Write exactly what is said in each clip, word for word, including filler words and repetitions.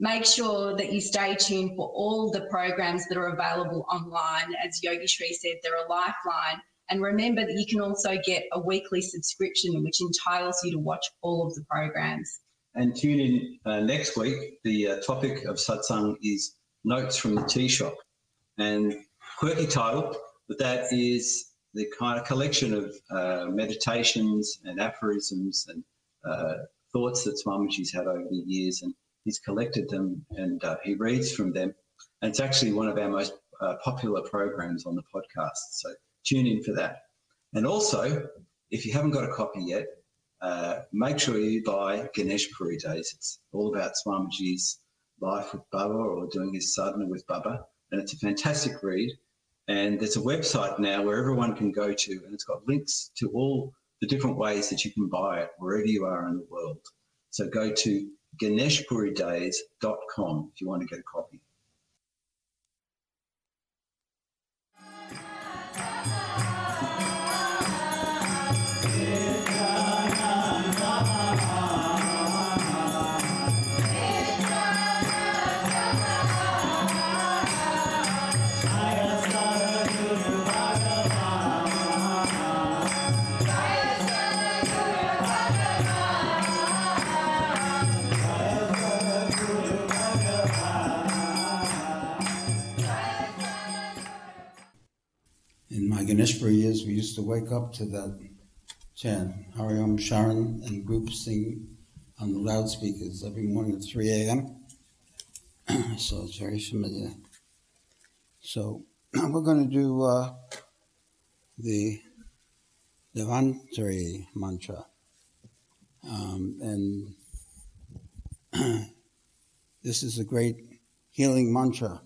make sure that you stay tuned for all the programs that are available online. As Yogi Shri said, they're a lifeline. And remember that you can also get a weekly subscription, which entitles you to watch all of the programs. And tune in uh, next week. The uh, topic of satsang is Notes from the Tea Shop. And quirky title, but that is the kind of collection of uh, meditations and aphorisms and uh, thoughts that Swamiji's had over the years, and he's collected them and uh, he reads from them. And it's actually one of our most uh, popular programs on the podcast. So tune in for that. And also, if you haven't got a copy yet, uh, make sure you buy Ganesh Puri Days. It's all about Swamiji's life with Baba, or doing his sadhana with Baba. And it's a fantastic read. And there's a website now where everyone can go to, and it's got links to all the different ways that you can buy it wherever you are in the world. So go to ganesh puri days dot com if you want to get a copy. In my Ganesh Puri years, we used to wake up to that chant, Hari Om Sharan, and groups sing on the loudspeakers every morning at three a.m. So it's very familiar. So we're going to do uh, the Devantari mantra. Um, and this is a great healing mantra.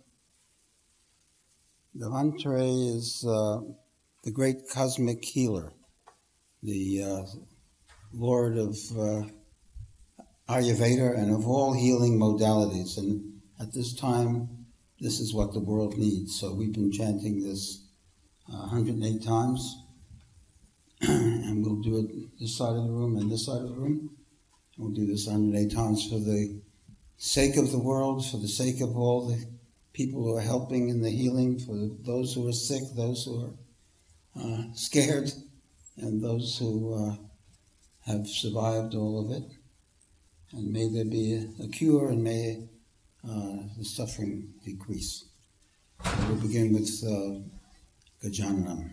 Devantari is uh, the great cosmic healer, the uh, Lord of uh, Ayurveda and of all healing modalities. And at this time, this is what the world needs. So we've been chanting this uh, one hundred eight times, and we'll do it this side of the room and this side of the room. We'll do this one hundred eight times for the sake of the world, for the sake of all the people who are helping in the healing, for those who are sick, those who are uh, scared, and those who uh, have survived all of it. And may there be a, a cure, and may uh, the suffering decrease. So we'll begin with uh, Gajananam.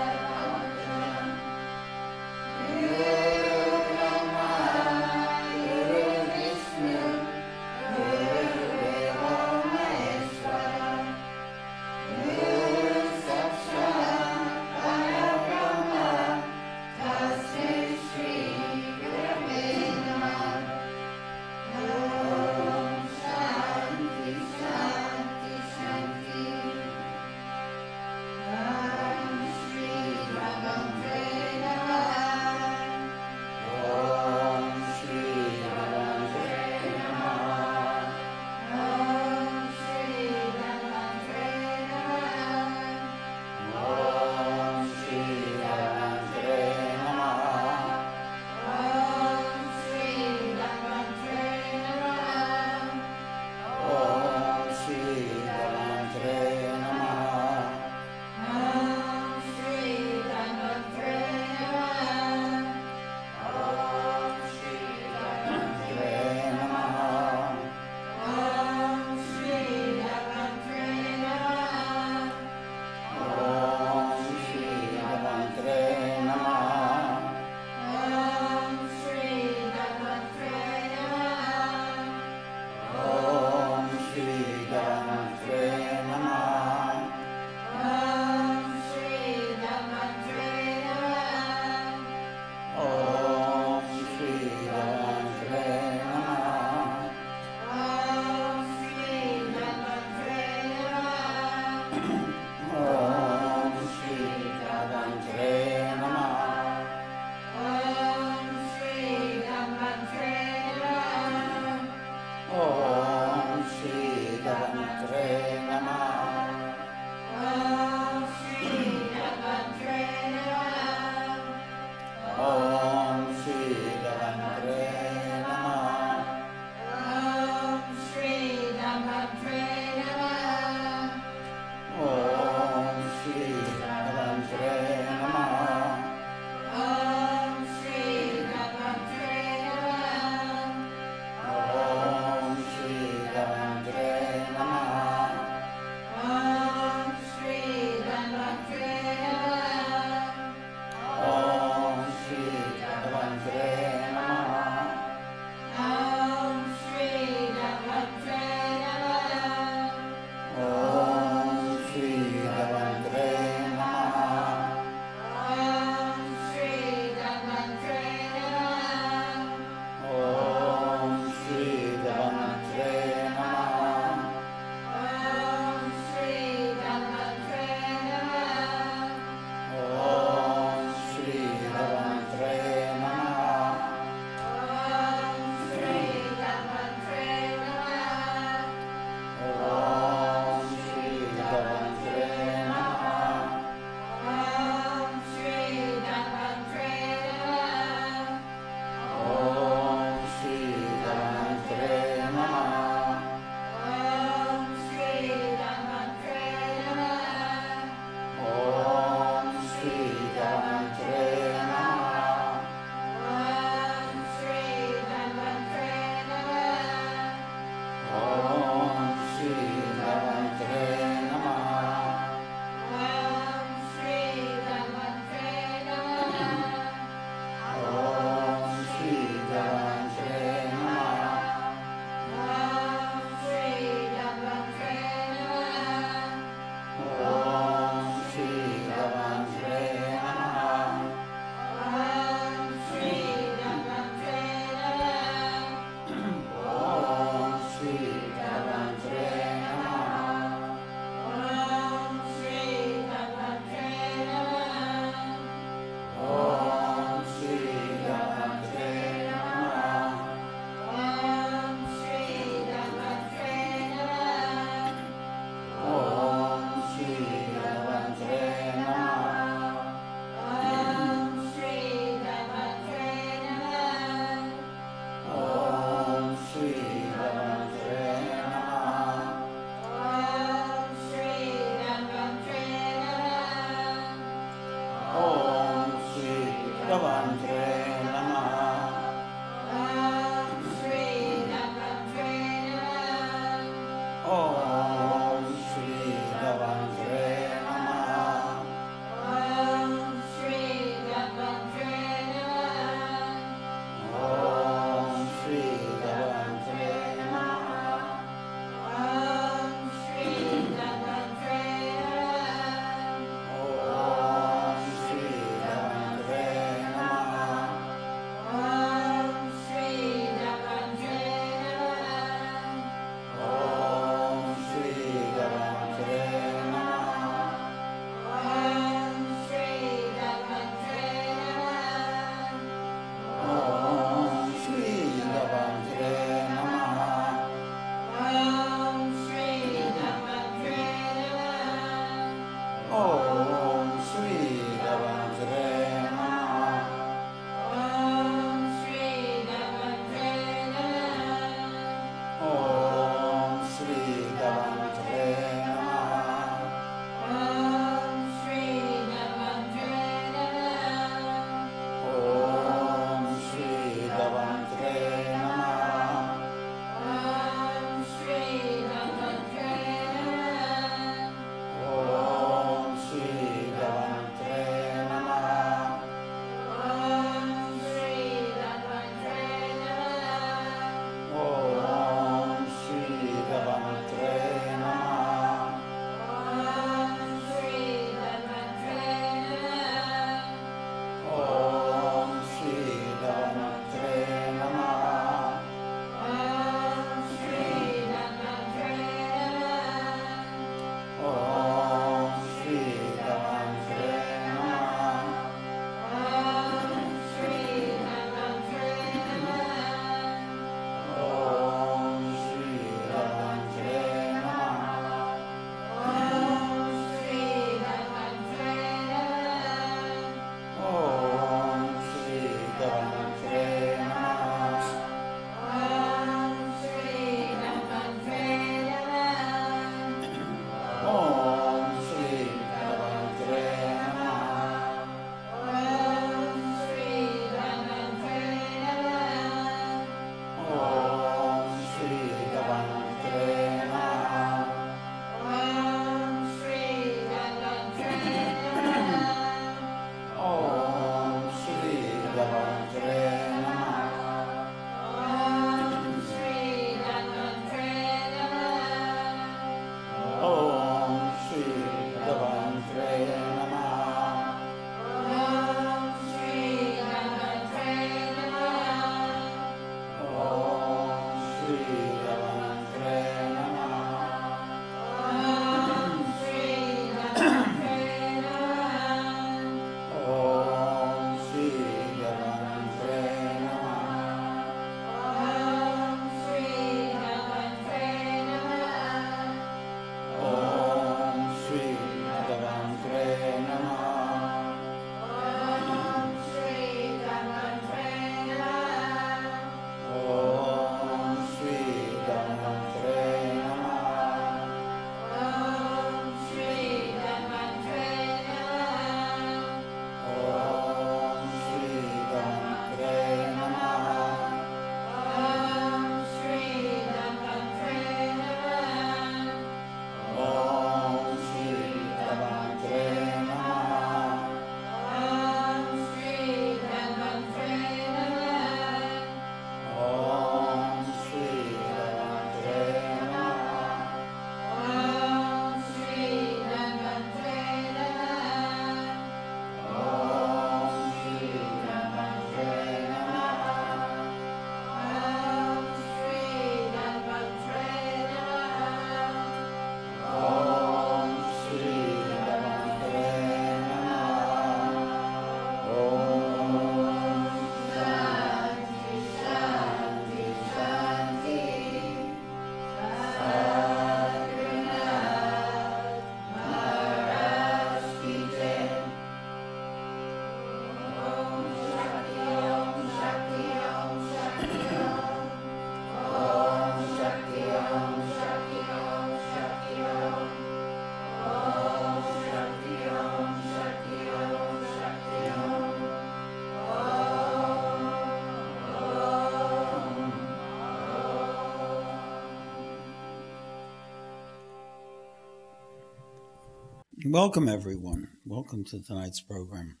Welcome, everyone. Welcome to tonight's program.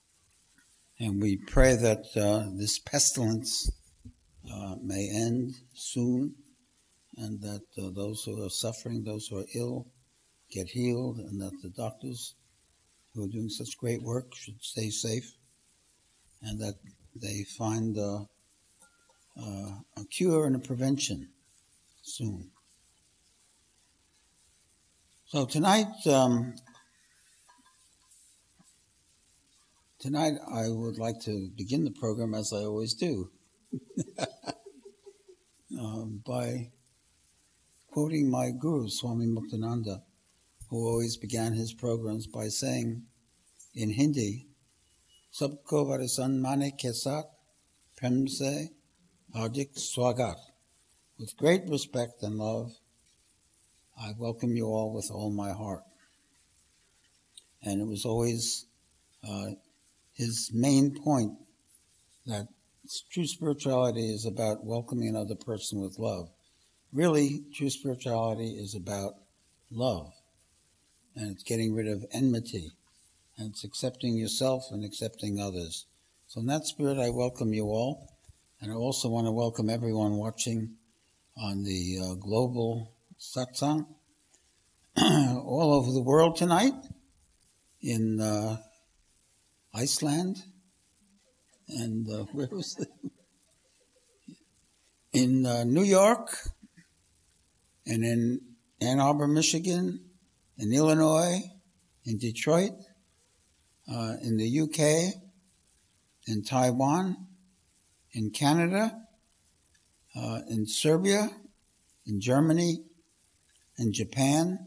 And we pray that uh, this pestilence uh, may end soon, and that uh, those who are suffering, those who are ill, get healed, and that the doctors who are doing such great work should stay safe, and that they find uh, uh, a cure and a prevention soon. So tonight, um, tonight I would like to begin the program as I always do, um, by quoting my guru, Swami Muktananda, who always began his programs by saying in Hindi, "Sabko varisan mane ke saath, prem se hardik swagat." With great respect and love, I welcome you all with all my heart. And it was always uh, his main point that true spirituality is about welcoming another person with love. Really, true spirituality is about love. And it's getting rid of enmity. And it's accepting yourself and accepting others. So in that spirit, I welcome you all. And I also want to welcome everyone watching on the uh, global satsang all over the world tonight, in uh, Iceland, and uh, where was it? In uh, New York, and in Ann Arbor, Michigan, in Illinois, in Detroit, uh, in the U K, in Taiwan, in Canada, uh, in Serbia, in Germany, in Japan,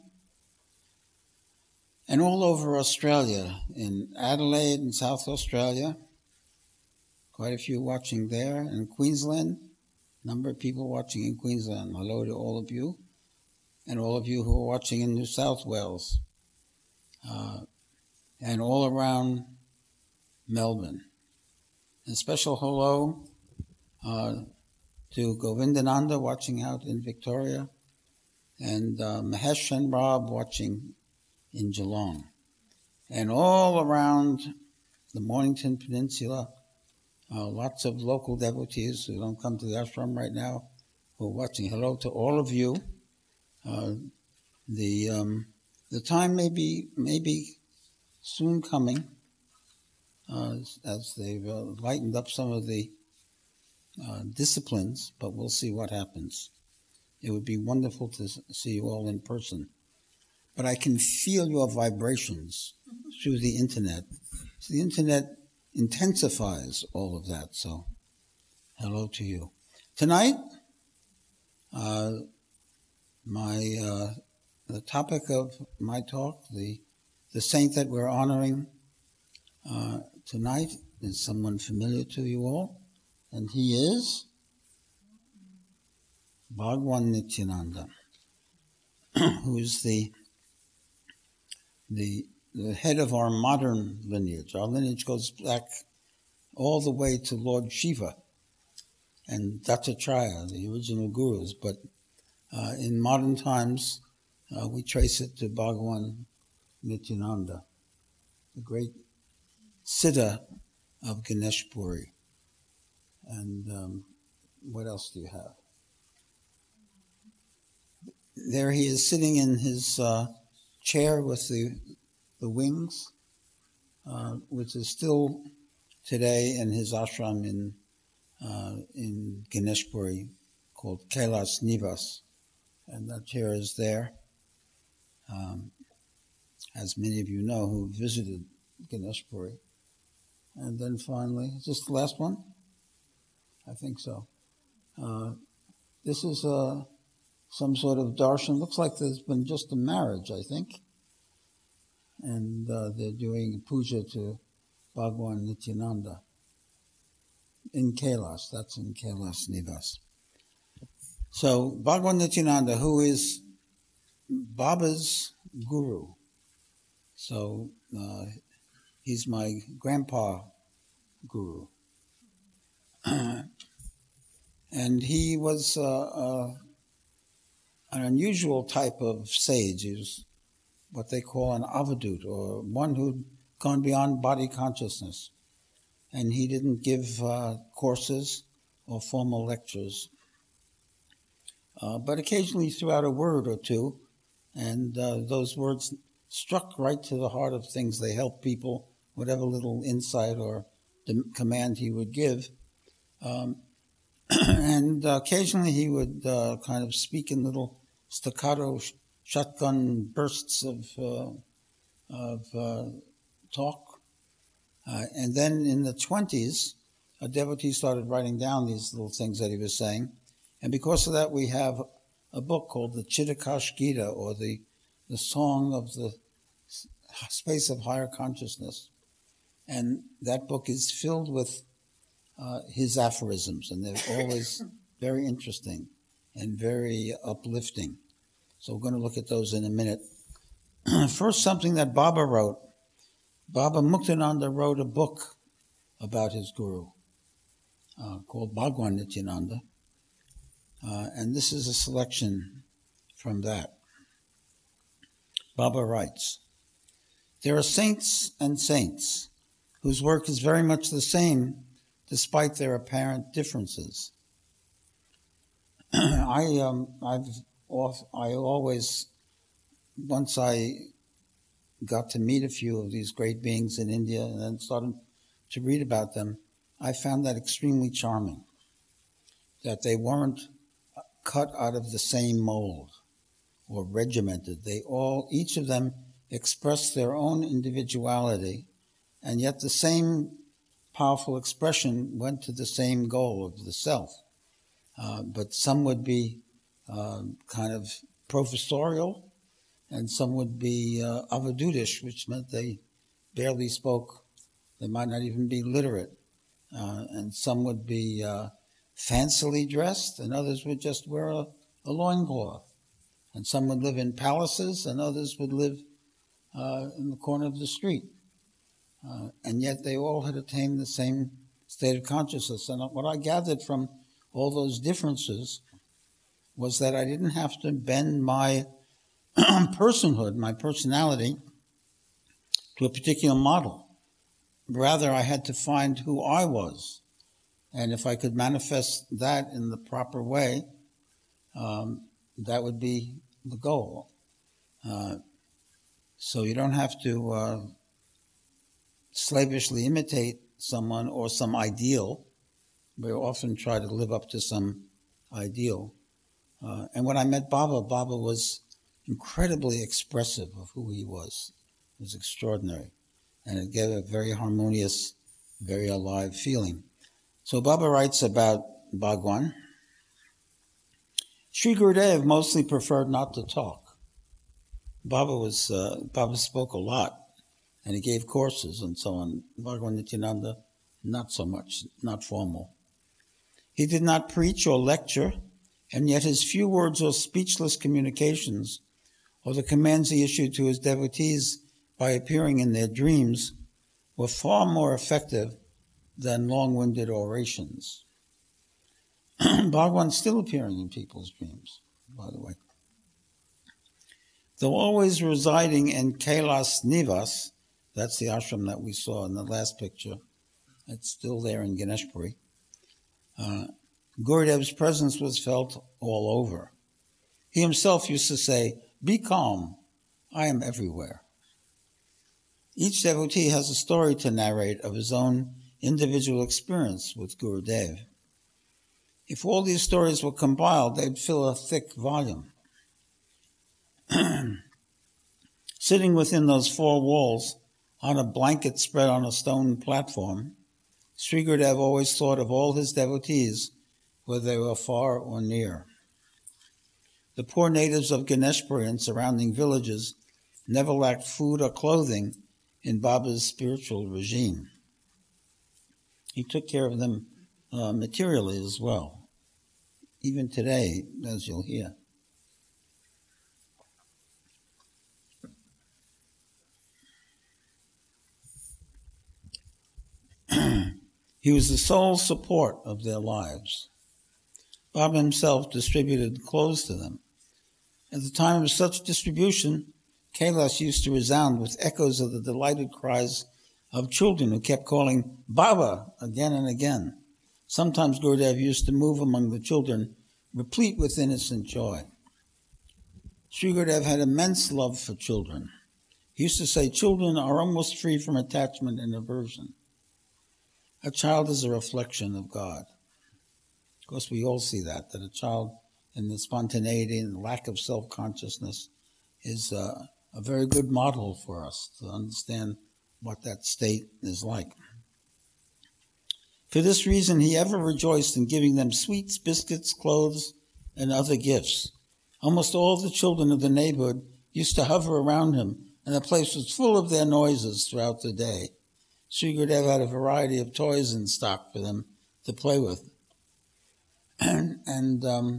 and all over Australia, in Adelaide in South Australia, quite a few watching there, in Queensland, a number of people watching in Queensland. Hello to all of you, and all of you who are watching in New South Wales, uh, and all around Melbourne. And a special hello uh, to Govindananda watching out in Victoria, and uh, Mahesh and Rob watching in Geelong, and all around the Mornington Peninsula, Uh, lots of local devotees who don't come to the ashram right now who are watching. Hello to all of you. Uh, the um, the time may be, may be soon coming uh, as they've uh, lightened up some of the uh, disciplines, but we'll see what happens. It would be wonderful to see you all in person. But I can feel your vibrations through the internet. So the internet intensifies all of that, so hello to you. Tonight, uh, my uh, the topic of my talk, the the saint that we're honoring uh, tonight is someone familiar to you all, and he is Bhagwan Nityananda, who is the the the head of our modern lineage. Our lineage goes back all the way to Lord Shiva and Dattatreya, the original gurus, but uh, in modern times uh, we trace it to Bhagwan Nityananda, the great Siddha of Ganeshpuri. And um, what else do you have? There he is sitting in his uh, chair with the the wings, uh, which is still today in his ashram in uh, in Ganeshpuri called Kailas Nivas, and that chair is there. Um, as many of you know who visited Ganeshpuri. And then finally, is this the last one? I think so. Uh, this is uh, some sort of darshan. Looks like there's been just a marriage, I think. And uh, they're doing puja to Bhagwan Nityananda in Kailas. That's in Kailas Nivas. So Bhagwan Nityananda, who is Baba's guru. So uh, he's my grandpa guru. And he was uh, uh, an unusual type of sage. He was what they call an avadut, or one who'd gone beyond body consciousness. And he didn't give uh, courses or formal lectures. Uh, but occasionally threw out a word or two, and uh, those words struck right to the heart of things. They helped people, whatever little insight or command he would give. Um, and uh, occasionally he would uh, kind of speak in little staccato sh- shotgun bursts of uh, of uh, talk. Uh, and then in the twenties, a devotee started writing down these little things that he was saying. And because of that, we have a book called the Chittakash Gita, or the, the Song of the Space of Higher Consciousness. And that book is filled with uh, his aphorisms, and they're always very interesting and very uplifting. So we're going to look at those in a minute. First, something that Baba wrote. Baba Muktananda wrote a book about his guru uh, called Bhagwan Nityananda. Uh, and this is a selection from that. Baba writes, "There are saints and saints whose work is very much the same despite their apparent differences. I, um, I've, I always, once I got to meet a few of these great beings in India and then started to read about them, I found that extremely charming, that they weren't cut out of the same mold or regimented. They all, each of them expressed their own individuality, and yet the same powerful expression went to the same goal of the self. Uh, but some would be uh, kind of professorial, and some would be uh, avadutish, which meant they barely spoke. They might not even be literate. Uh, and some would be uh, fancily dressed, and others would just wear a, a loincloth. And some would live in palaces, and others would live uh, in the corner of the street. Uh, and yet they all had attained the same state of consciousness. And what I gathered from all those differences was that I didn't have to bend my personhood, my personality, to a particular model. Rather, I had to find who I was And if I could manifest that in the proper way, um, that would be the goal. Uh, so you don't have to uh, slavishly imitate someone or some ideal. We often try to live up to some ideal. Uh, and when I met Baba, Baba was incredibly expressive of who he was. It was extraordinary. And it gave a very harmonious, very alive feeling. So Baba writes about Bhagwan. Sri Gurudev mostly preferred not to talk. Baba was uh, Baba spoke a lot, and he gave courses and so on. Bhagwan Nityananda, not so much, not formal. He did not preach or lecture, and yet his few words or speechless communications, or the commands he issued to his devotees by appearing in their dreams, were far more effective than long-winded orations. Bhagwan's still appearing in people's dreams, by the way. Though always residing in Kailas Nivas, that's the ashram that we saw in the last picture, it's still there in Ganeshpuri, uh, Gurudev's presence was felt all over. He himself used to say, "Be calm, I am everywhere." Each devotee has a story to narrate of his own individual experience with Gurudev. If all these stories were compiled, they'd fill a thick volume. Sitting within those four walls, on a blanket spread on a stone platform, Sri Gurudev always thought of all his devotees, whether they were far or near. The poor natives of Ganeshpuri and surrounding villages never lacked food or clothing in Baba's spiritual regime. He took care of them uh, materially as well, even today, as you'll hear. He was the sole support of their lives. Baba himself distributed clothes to them. At the time of such distribution, Kailas used to resound with echoes of the delighted cries of children who kept calling Baba again and again. Sometimes Gurudev used to move among the children, replete with innocent joy. Sri Gurudev had immense love for children. He used to say children are almost free from attachment and aversion. A child is a reflection of God. Of course, we all see that, that a child in the spontaneity and lack of self-consciousness is uh, a very good model for us to understand what that state is like. For this reason, he ever rejoiced in giving them sweets, biscuits, clothes, and other gifts. Almost all the children of the neighborhood used to hover around him, and the place was full of their noises throughout the day. Sri Gurudev had a variety of toys in stock for them to play with. and and um,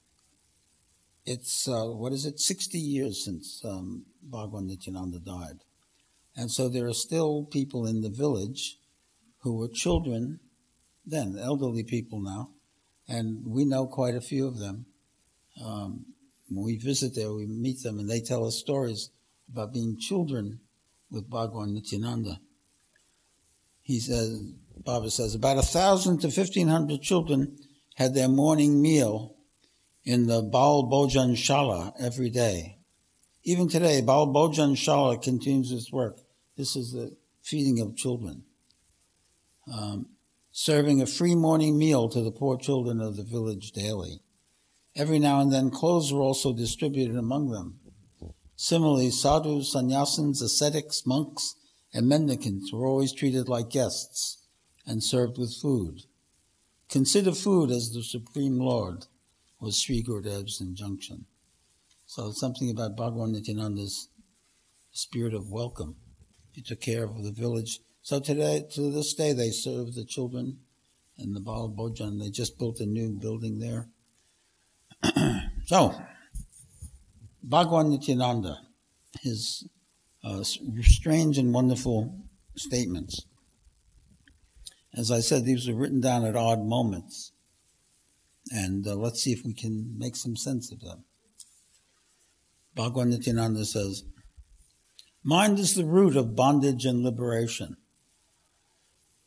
it's, uh, what is it, sixty years since um, Bhagwan Nityananda died. And so there are still people in the village who were children then, elderly people now, and we know quite a few of them. Um, when we visit there, we meet them, and they tell us stories about being children with Bhagwan Nityananda. He says, Baba says, about a thousand to fifteen hundred children had their morning meal in the Baal Bhojan Shala every day. Even today, Baal Bhojan Shala continues its work. This is the feeding of children, um, serving a free morning meal to the poor children of the village daily. Every now and then, clothes were also distributed among them. Similarly, sadhus, sannyasins, ascetics, monks, and mendicants were always treated like guests and served with food. Consider food as the Supreme Lord was Sri Gurudev's injunction. So something about Bhagwan Nityananda's spirit of welcome. He took care of the village. So today, to this day, they serve the children in the Baal Bhojan. They just built a new building there. So, Bhagwan Nityananda, his uh, strange and wonderful statements. As I said, these were written down at odd moments. And uh, let's see if we can make some sense of them. Bhagwan Nityananda says, mind is the root of bondage and liberation.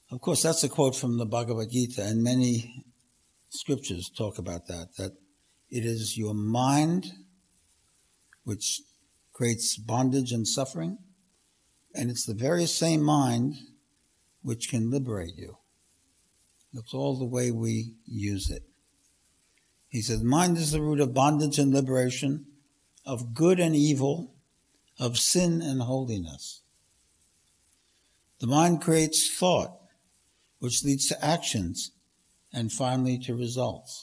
Of course, that's a quote from the Bhagavad Gita, and many scriptures talk about that, that it is your mind which creates bondage and suffering, and it's the very same mind which can liberate you. That's all the way we use it. He says, mind is the root of bondage and liberation, of good and evil, of sin and holiness. The mind creates thought, which leads to actions, and finally to results.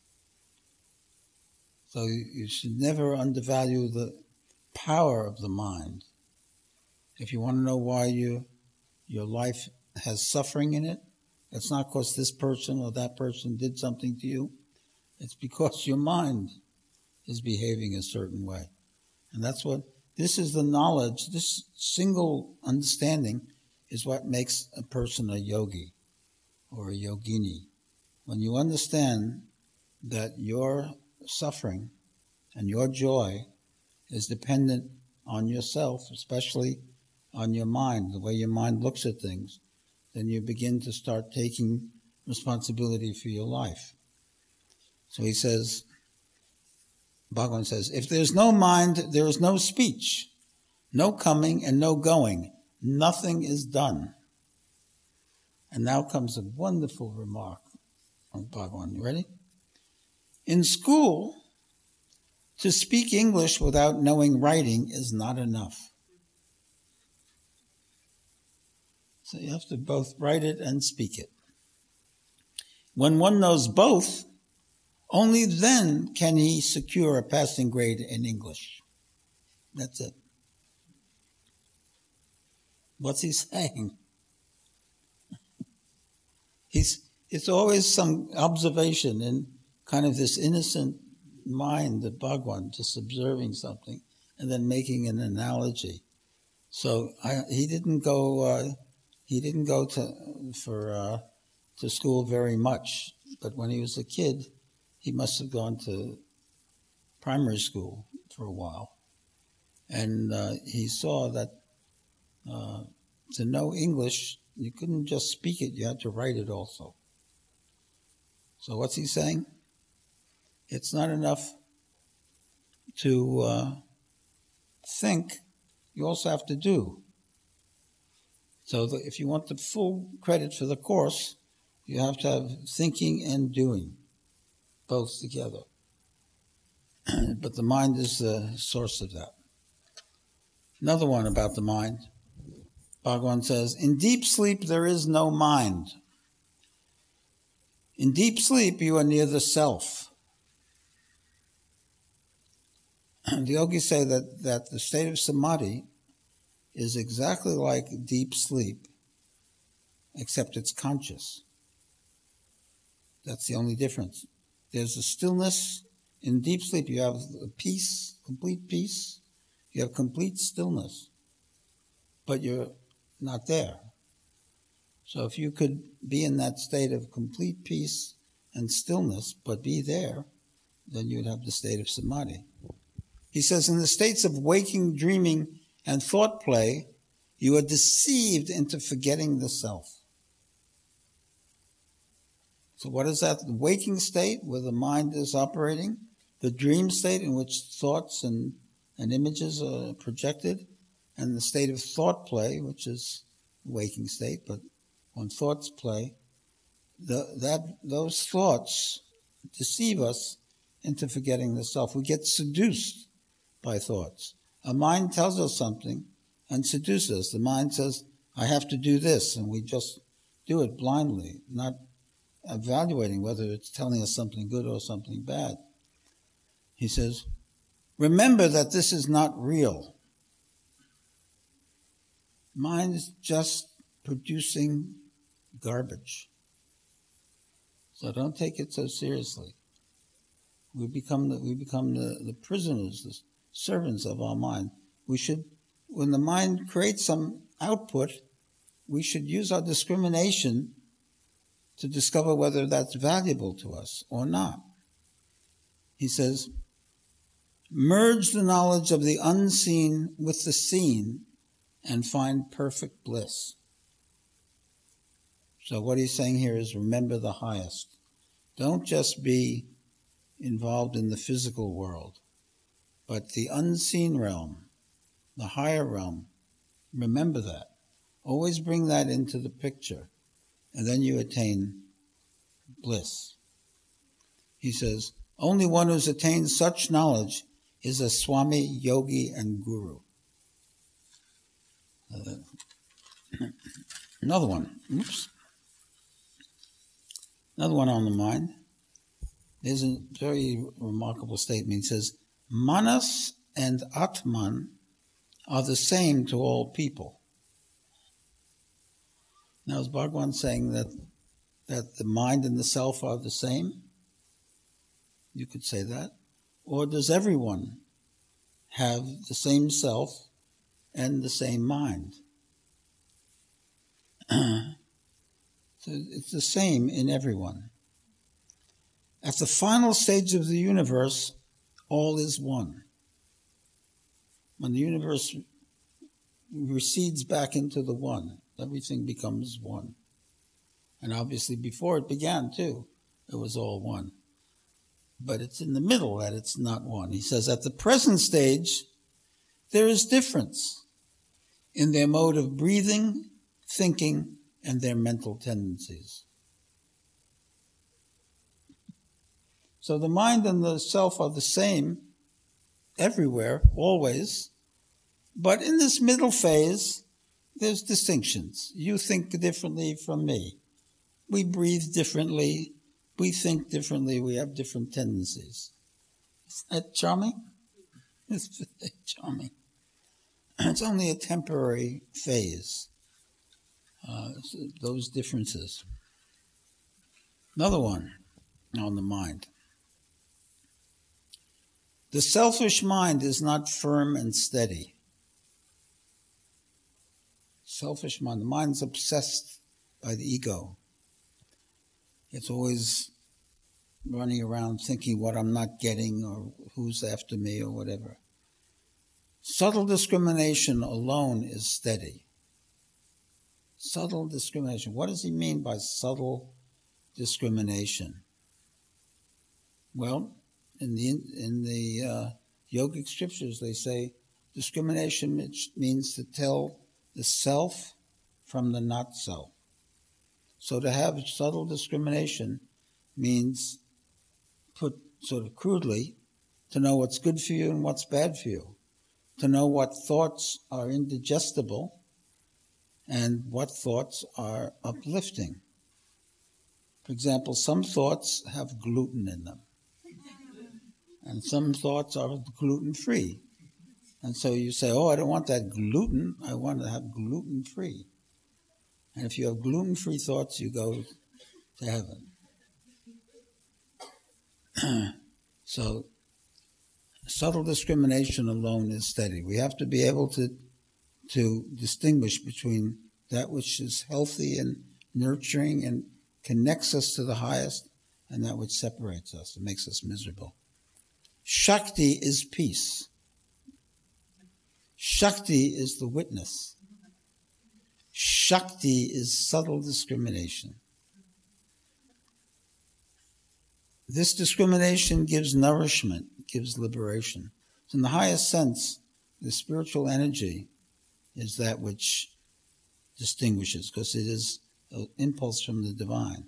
So you should never undervalue the power of the mind. If you want to know why you, your life has suffering in it, it's not because this person or that person did something to you. It's because your mind is behaving a certain way. And that's what, this is the knowledge, this single understanding is what makes a person a yogi or a yogini. When you understand that your suffering and your joy is dependent on yourself, especially on your mind, the way your mind looks at things, then you begin to start taking responsibility for your life. So he says, Bhagavan says, if there's no mind, there is no speech, no coming and no going. Nothing is done. And now comes a wonderful remark on Bhagavan. You ready? In school, to speak English without knowing writing is not enough. So you have to both write it and speak it. When one knows both, only then can he secure a passing grade in English. That's it. What's he saying? He's, it's always some observation in kind of this innocent mind of Bhagavan, just observing something and then making an analogy. So I, he didn't go. Uh, he didn't go to for uh, to school very much, but when he was a kid, he must have gone to primary school for a while, and uh, he saw that uh, to know English, you couldn't just speak it; you had to write it also. So what's he saying? It's not enough to uh, think, you also have to do. So the, if you want the full credit for the course, you have to have thinking and doing, both together. But the mind is the source of that. Another one about the mind. Bhagavan says, in deep sleep there is no mind. In deep sleep you are near the self. The yogis say that, that the state of samadhi is exactly like deep sleep, except it's conscious. That's the only difference. There's a stillness. In deep sleep you have a peace, complete peace. You have complete stillness, but you're not there. So if you could be in that state of complete peace and stillness, but be there, then you'd have the state of samadhi. He says, in the states of waking, dreaming, and thought play, you are deceived into forgetting the self. So what is that? The waking state, where the mind is operating, the dream state in which thoughts and, and images are projected, and the state of thought play, which is waking state, but when thoughts play, the, that those thoughts deceive us into forgetting the self. We get seduced by thoughts. Our mind tells us something and seduces us. The mind says, I have to do this, and we just do it blindly, not evaluating whether it's telling us something good or something bad. He says, remember that this is not real. Mind is just producing garbage. So don't take it so seriously. We become the, we become the, the prisoners, the servants of our mind. We should, when the mind creates some output, we should use our discrimination to discover whether that's valuable to us or not. He says, merge the knowledge of the unseen with the seen and find perfect bliss. So what he's saying here is remember the highest. Don't just be involved in the physical world, but the unseen realm, the higher realm. Remember that. Always bring that into the picture, and then you attain bliss. He says, only one who's attained such knowledge is a Swami, yogi, and guru. Uh, another one. Oops. Another one on the mind. There's a very remarkable statement. He says, Manas and Atman are the same to all people. Now, is Bhagavan saying that, that the mind and the self are the same? You could say that. Or does everyone have the same self and the same mind? So it's the same in everyone. At the final stage of the universe, all is one. When the universe recedes back into the one, everything becomes one. And obviously before it began too, it was all one. But it's in the middle that it's not one. He says at the present stage, there is difference in their mode of breathing, thinking, and their mental tendencies. So the mind and the self are the same everywhere, always. But in this middle phase, there's distinctions. You think differently from me. We breathe differently. We think differently. We have different tendencies. Isn't that charming? It's charming. It's only a temporary phase, uh, those differences. Another one on the mind. The selfish mind is not firm and steady. Selfish mind. The mind's obsessed by the ego. It's always running around thinking what I'm not getting or who's after me or whatever. Subtle discrimination alone is steady. Subtle discrimination. What does he mean by subtle discrimination? Well, in the in the uh, yogic scriptures, they say discrimination means to tell the self from the not self. So to have subtle discrimination means, put sort of crudely, to know what's good for you and what's bad for you, to know what thoughts are indigestible and what thoughts are uplifting. For example, some thoughts have gluten in them, and some thoughts are gluten-free. And so you say, oh, I don't want that gluten, I want to have gluten-free. And if you have gluten-free thoughts, you go to heaven. So, subtle discrimination alone is steady. We have to be able to, to distinguish between that which is healthy and nurturing and connects us to the highest and that which separates us and makes us miserable. Shakti is peace. Shakti is the witness. Shakti is subtle discrimination. This discrimination gives nourishment, gives liberation. So in the highest sense, the spiritual energy is that which distinguishes, because it is an impulse from the divine.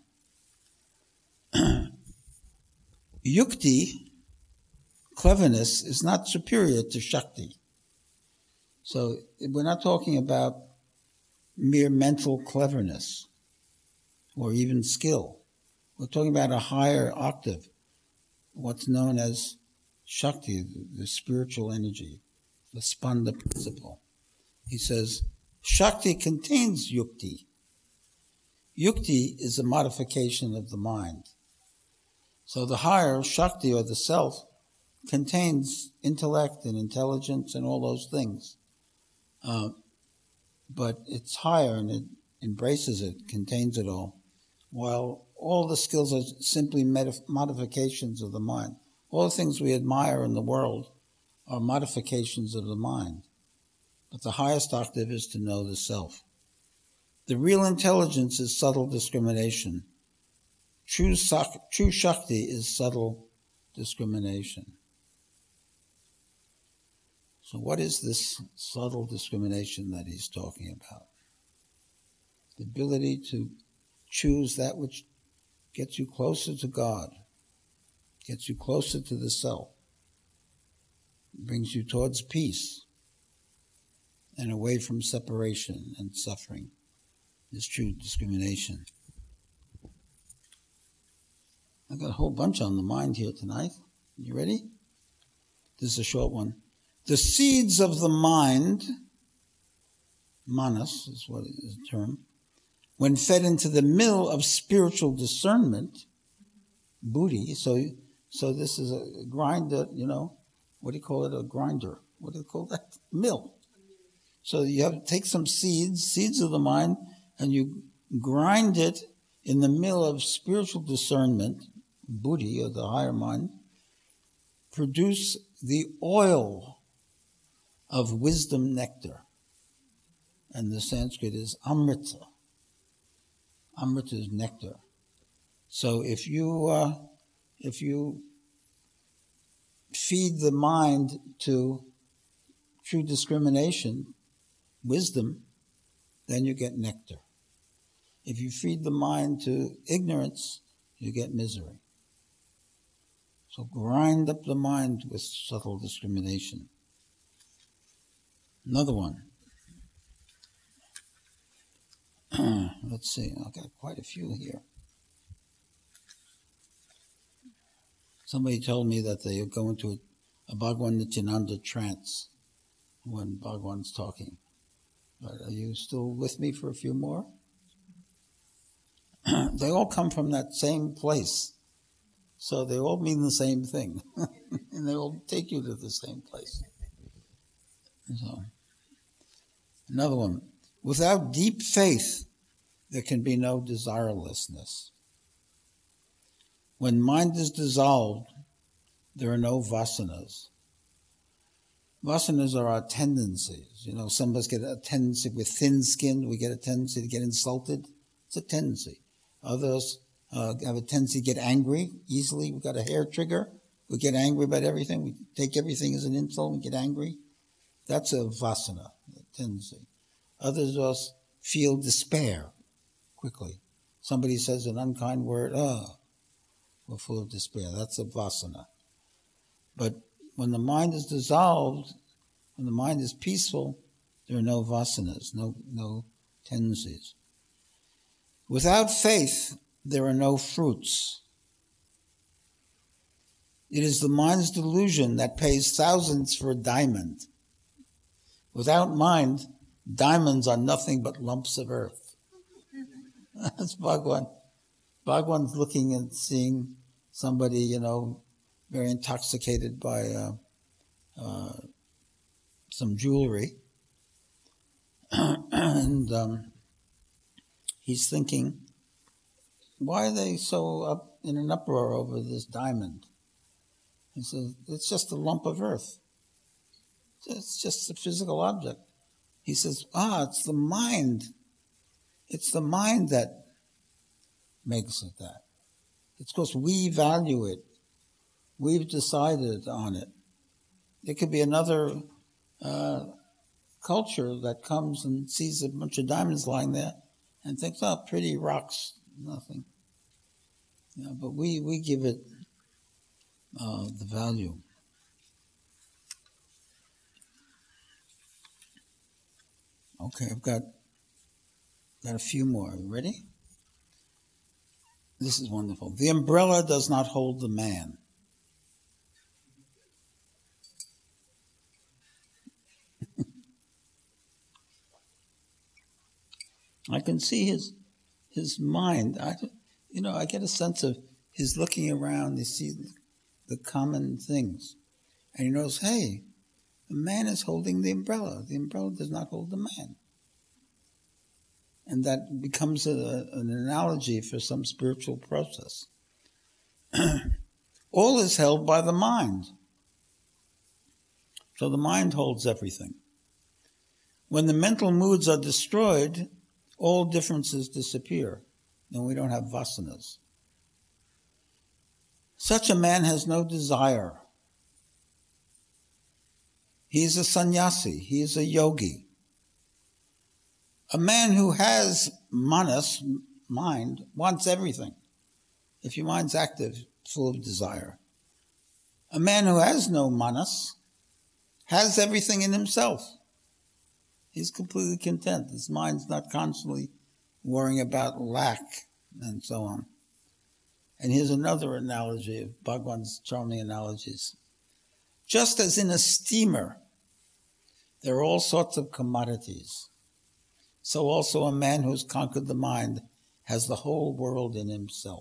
Yukti, cleverness, is not superior to Shakti. So we're not talking about mere mental cleverness or even skill. We're talking about a higher octave, what's known as Shakti, the, the spiritual energy, the Spanda principle. He says, Shakti contains Yukti. Yukti is a modification of the mind. So the higher Shakti, or the self, contains intellect and intelligence and all those things. Uh, but it's higher and it embraces it, contains it all, while all the skills are simply medif- modifications of the mind. All the things we admire in the world are modifications of the mind. But the highest octave is to know the self. The real intelligence is subtle discrimination. True, true Shakti is subtle discrimination. So what is this subtle discrimination that he's talking about? The ability to choose that which gets you closer to God, gets you closer to the self, brings you towards peace and away from separation and suffering. Is true discrimination. I've got a whole bunch on the mind here tonight. You ready? This is a short one. The seeds of the mind, manas is what is the term, when fed into the mill of spiritual discernment, buddhi, so so this is a grinder, you know, what do you call it, a grinder? What do you call that? Mill. So you have to take some seeds, seeds of the mind, and you grind it in the mill of spiritual discernment, buddhi, or the higher mind, produce the oil of wisdom nectar. And the Sanskrit is amrita. Amrita is nectar. So if you uh, if you feed the mind to true discrimination, wisdom, then you get nectar. If you feed the mind to ignorance, you get misery. So grind up the mind with subtle discrimination. Another one. Let's see, I've got quite a few here. Somebody told me that they go into a, a Bhagwan Nityananda trance when Bhagwan's talking. But are you still with me for a few more? They all come from that same place. So they all mean the same thing. And they all take you to the same place. So, another one. Without deep faith, there can be no desirelessness. When mind is dissolved, there are no vasanas. Vasanas are our tendencies. You know, some of us get a tendency with thin skin. We get a tendency to get insulted. It's a tendency. Others uh, have a tendency to get angry easily. We've got a hair trigger. We get angry about everything. We take everything as an insult and get angry. That's a vasana, a tendency. Others of us feel despair quickly. Somebody says an unkind word, oh, we're full of despair. That's a vasana. But when the mind is dissolved, when the mind is peaceful, there are no vasanas, no, no tendencies. Without faith, there are no fruits. It is the mind's delusion that pays thousands for a diamond. Without mind, diamonds are nothing but lumps of earth. That's Bhagwan. Bhagwan's looking and seeing somebody, you know, very intoxicated by uh, uh, some jewelry. and um, he's thinking, why are they so up in an uproar over this diamond? He says, it's just a lump of earth. It's just a physical object. He says, ah, it's the mind. It's the mind that makes it that. It's because we value it. We've decided on it. There could be another uh, culture that comes and sees a bunch of diamonds lying there and thinks, oh, pretty rocks, nothing. Yeah, but we, we give it uh, the value. Okay, I've got, got a few more. Are you ready? This is wonderful. The umbrella does not hold the man. I can see his his mind. I, you know, I get a sense of his looking around. He sees the common things, and he knows, hey, the man is holding the umbrella. The umbrella does not hold the man. And that becomes a, an analogy for some spiritual process. All is held by the mind. So the mind holds everything. When the mental moods are destroyed, all differences disappear, and we don't have vasanas. Such a man has no desire. He is a sannyasi. He is a yogi. A man who has manas, mind, wants everything. If your mind's active, full of desire. A man who has no manas has everything in himself. He's completely content. His mind's not constantly worrying about lack and so on. And here's another analogy of Bhagwan's charming analogies. Just as in a steamer, there are all sorts of commodities, so also a man who's conquered the mind has the whole world in himself.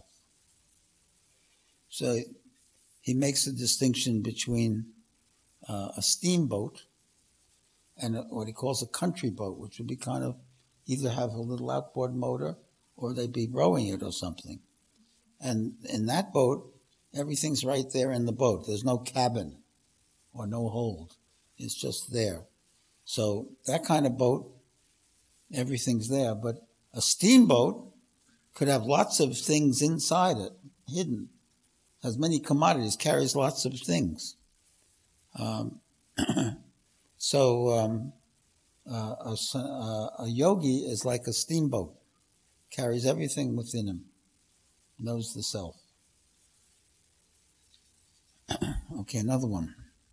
So he makes a distinction between uh, a steamboat and a, what he calls a country boat, which would be kind of either have a little outboard motor or they'd be rowing it or something. And in that boat, everything's right there in the boat. There's no cabin or no hold. It's just there. So that kind of boat, everything's there. But a steamboat could have lots of things inside it, hidden, has many commodities, carries lots of things. Um, so um, uh, a, uh, a yogi is like a steamboat, carries everything within him, knows the self. Okay, another one.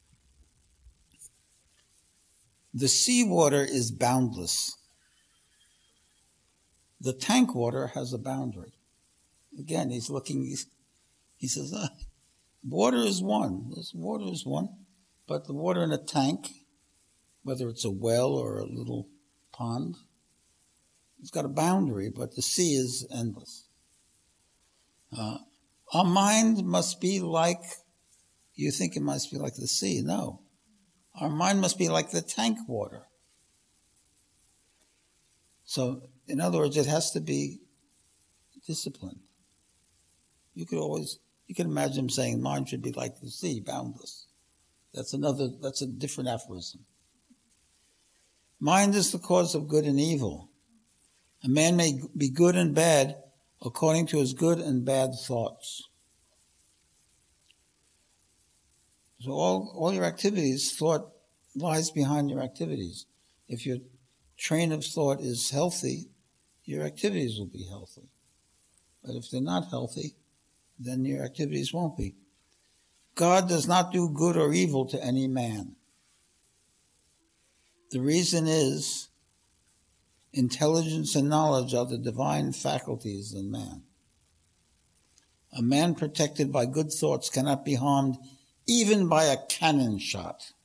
The seawater is boundless. The tank water has a boundary. Again, he's looking, he's, he says, uh, water is one. This water is one. But the water in a tank, whether it's a well or a little pond, it's got a boundary, but the sea is endless. Uh, our mind must be like, you think it must be like the sea. No. Our mind must be like the tank water. So, in other words, it has to be disciplined. You could always, you can imagine him saying, mind should be like the sea, boundless. That's another, that's a different aphorism. Mind is the cause of good and evil. A man may be good and bad according to his good and bad thoughts. So all, all your activities, thought lies behind your activities. If your train of thought is healthy, your activities will be healthy. But if they're not healthy, then your activities won't be. God does not do good or evil to any man. The reason is intelligence and knowledge are the divine faculties in man. A man protected by good thoughts cannot be harmed even by a cannon shot.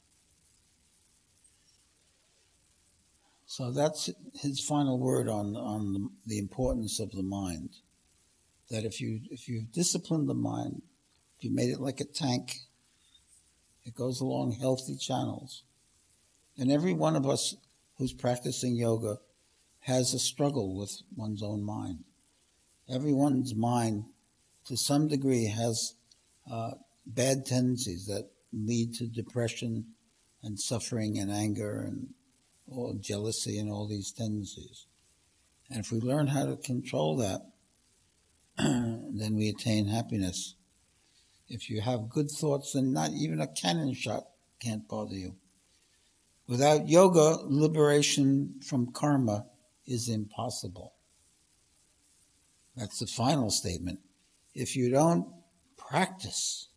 So that's his final word on, on the, the importance of the mind. That if you if you discipline the mind, if you made it like a tank, it goes along healthy channels. And every one of us who's practicing yoga has a struggle with one's own mind. Everyone's mind, to some degree, has uh, bad tendencies that lead to depression and suffering and anger and all jealousy and all these tendencies. And if we learn how to control that, then we attain happiness. If you have good thoughts, then not even a cannon shot can't bother you. Without yoga, liberation from karma is impossible. That's the final statement. If you don't practice,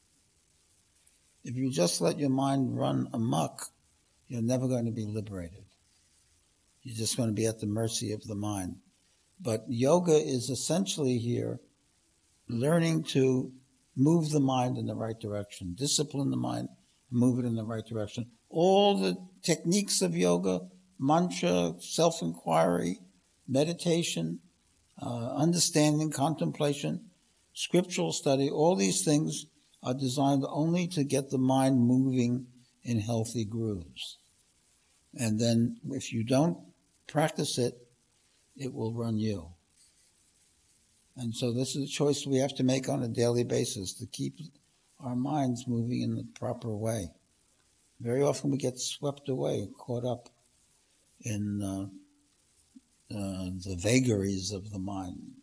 if you just let your mind run amok, you're never going to be liberated. You're just going to be at the mercy of the mind. But yoga is essentially here learning to move the mind in the right direction, discipline the mind, move it in the right direction. All the techniques of yoga, mantra, self-inquiry, meditation, uh, understanding, contemplation, scriptural study, all these things are designed only to get the mind moving in healthy grooves. And then if you don't practice it, it will run you. And so this is a choice we have to make on a daily basis to keep our minds moving in the proper way. Very often we get swept away, caught up in uh, uh, the vagaries of the mind.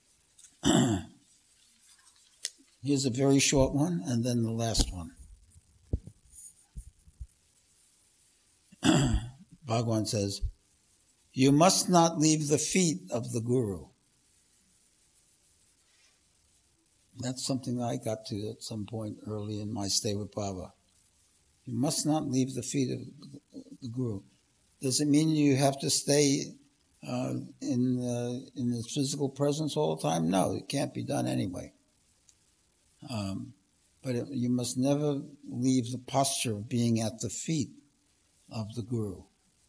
Here's a very short one, and then the last one. Bhagwan says, you must not leave the feet of the Guru. That's something I got to at some point early in my stay with Baba. You must not leave the feet of the Guru. Does it mean you have to stay uh, in uh, in his physical presence all the time? No, it can't be done anyway. Um, but it, you must never leave the posture of being at the feet of the Guru.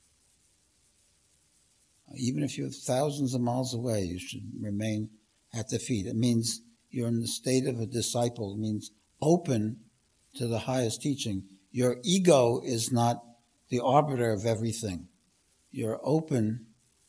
Even if you're thousands of miles away, you should remain at the feet. It means you're in the state of a disciple. It means open to the highest teaching. Your ego is not the arbiter of everything. You're open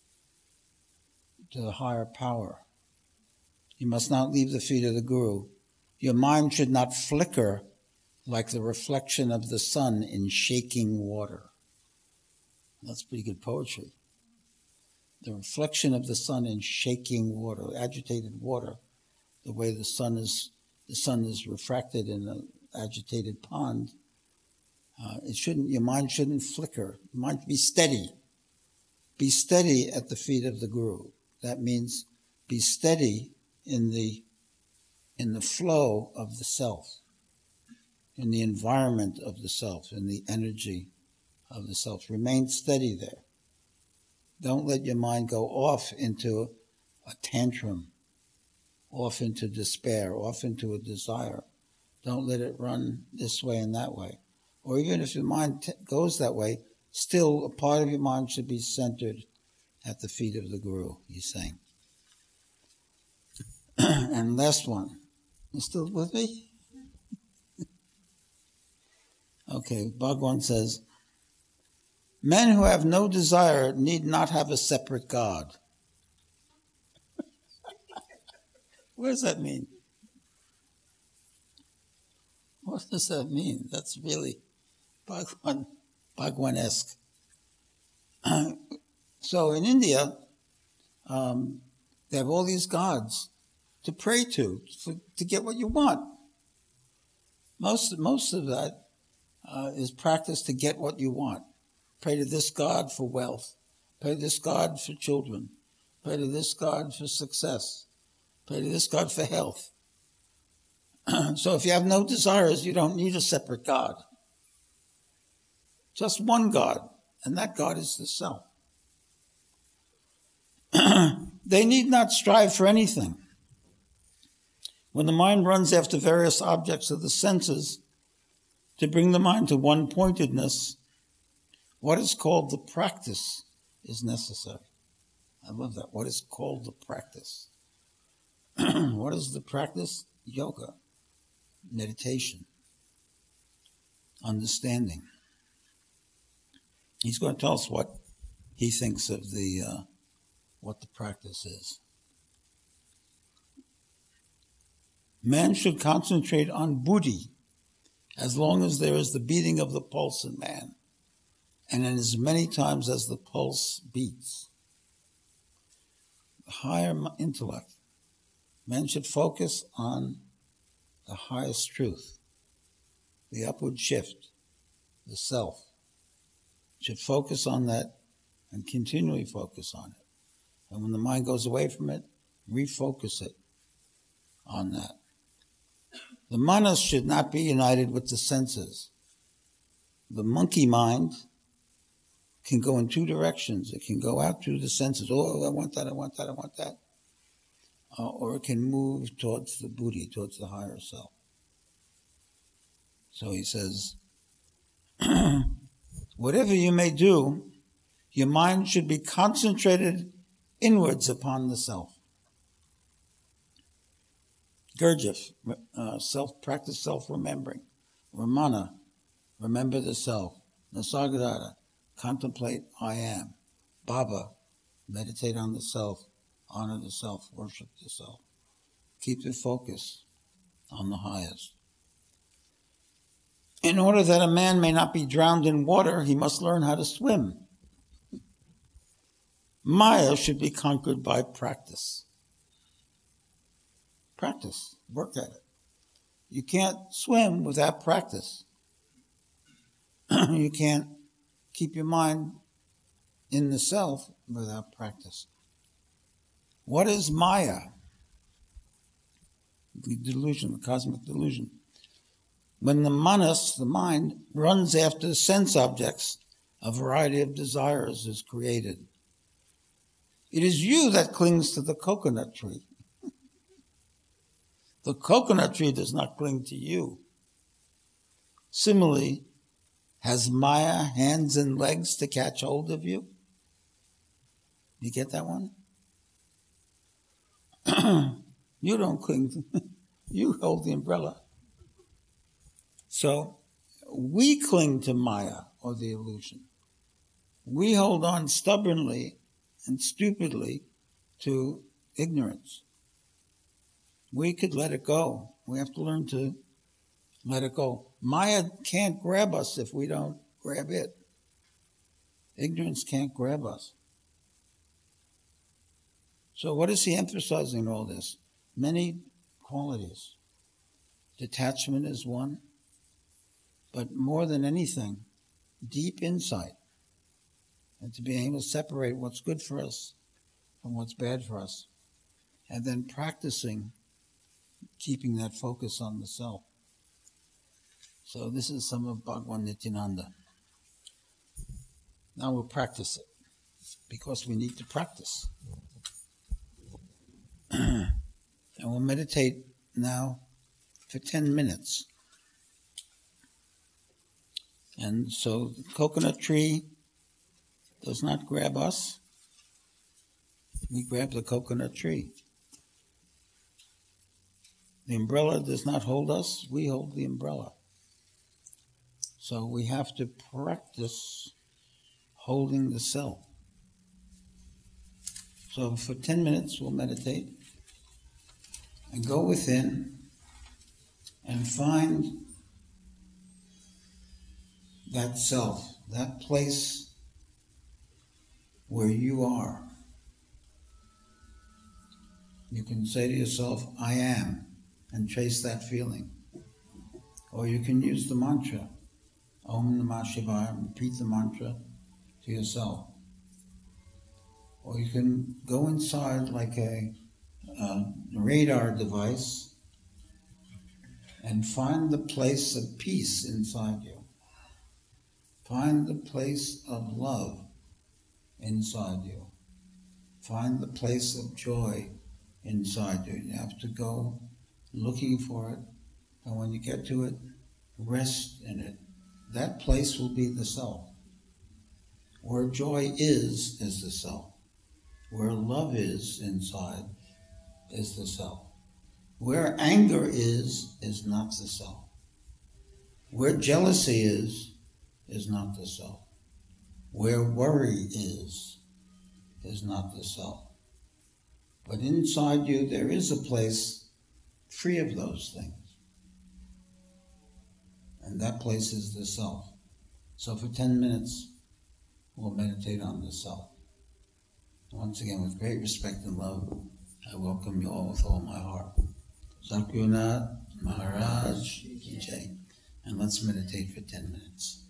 to the higher power. You must not leave the feet of the Guru. Your mind should not flicker like the reflection of the sun in shaking water. That's pretty good poetry. The reflection of the sun in shaking water, agitated water, the way the sun is the sun is refracted in an agitated pond. Uh, it shouldn't. Your mind shouldn't flicker. Your mind should be steady. Be steady at the feet of the Guru. That means be steady in the in the flow of the self, in the environment of the self, in the energy of the self. Remain steady there. Don't let your mind go off into a tantrum, off into despair, off into a desire. Don't let it run this way and that way. Or even if your mind t- goes that way, still a part of your mind should be centered at the feet of the Guru, he's saying. And last one. You still with me? Okay, Bhagwan says, men who have no desire need not have a separate God. What does that mean? What does that mean? That's really Bhagwan, Bhagwan-esque. So in India, um, they have all these gods to pray to, for, to get what you want. Most, most of that uh, is practice to get what you want. Pray to this God for wealth. Pray to this God for children. Pray to this God for success. Pray to this God for health. So if you have no desires, you don't need a separate God. Just one God, and that God is the self. They need not strive for anything. When the mind runs after various objects of the senses to bring the mind to one-pointedness, what is called the practice is necessary. I love that. What is called the practice? What is the practice? Yoga, meditation, understanding. He's going to tell us what he thinks of the uh, what the practice is. Man should concentrate on buddhi as long as there is the beating of the pulse in man, and in as many times as the pulse beats. The higher intellect, man should focus on the highest truth, the upward shift, the self. Should focus on that and continually focus on it. And when the mind goes away from it, refocus it on that. The manas should not be united with the senses. The monkey mind can go in two directions. It can go out through the senses. Oh, I want that, I want that, I want that. Uh, or it can move towards the buddhi, towards the higher self. So he says, whatever you may do, your mind should be concentrated inwards upon the self. Gurdjieff, uh, self practice self-remembering. Ramana, remember the self. Nisargadatta, contemplate I am. Baba, meditate on the self, honor the self, worship the self. Keep the focus on the highest. In order that a man may not be drowned in water, he must learn how to swim. Maya should be conquered by practice. Practice. Work at it. You can't swim without practice. You can't keep your mind in the self without practice. What is Maya? The delusion, the cosmic delusion. When the manas, the mind, runs after sense objects, a variety of desires is created. It is you that clings to the coconut tree. The coconut tree does not cling to you. Similarly, has Maya hands and legs to catch hold of you? You get that one? You don't cling to, you hold the umbrella. So we cling to Maya, or the illusion. We hold on stubbornly and stupidly to ignorance. We could let it go. We have to learn to let it go. Maya can't grab us if we don't grab it. Ignorance can't grab us. So what is he emphasizing in all this? Many qualities. Detachment is one, but more than anything, deep insight, and to be able to separate what's good for us from what's bad for us, and then practicing keeping that focus on the self. So this is some of Bhagwan Nityananda. Now we'll practice it, because we need to practice. And we'll meditate now for ten minutes. And so the coconut tree does not grab us. We grab the coconut tree. The umbrella does not hold us. We hold the umbrella. So we have to practice holding the self. So for ten minutes we'll meditate and go within and find that self, that place where you are. You can say to yourself, I am, and trace that feeling. Or you can use the mantra, Om Namah Shivaya, repeat the mantra to yourself. Or you can go inside like a, a radar device and find the place of peace inside you. Find the place of love inside you. Find the place of joy inside you. You have to go looking for it, and when you get to it, rest in it. That place will be the self. Where joy is, is the self. Where love is inside, is the self. Where anger is, is not the self. Where jealousy is, is not the self. Where worry is, is not the self. But inside you, there is a place free of those things. And that place is the self. So for ten minutes, we'll meditate on the self. Once again, with great respect and love, I welcome you all with all my heart. Sakyanath Maharaj Ki Jai. And let's meditate for ten minutes.